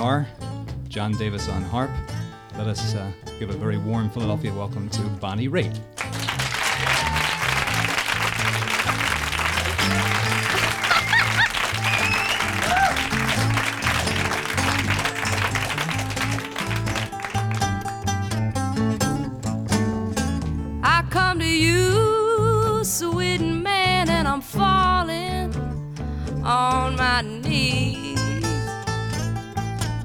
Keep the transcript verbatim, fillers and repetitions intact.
Are John Davis on harp. Let us uh, give a very warm Philadelphia welcome to Bonnie Raitt. I come to you, sweet man, and I'm falling on my knees.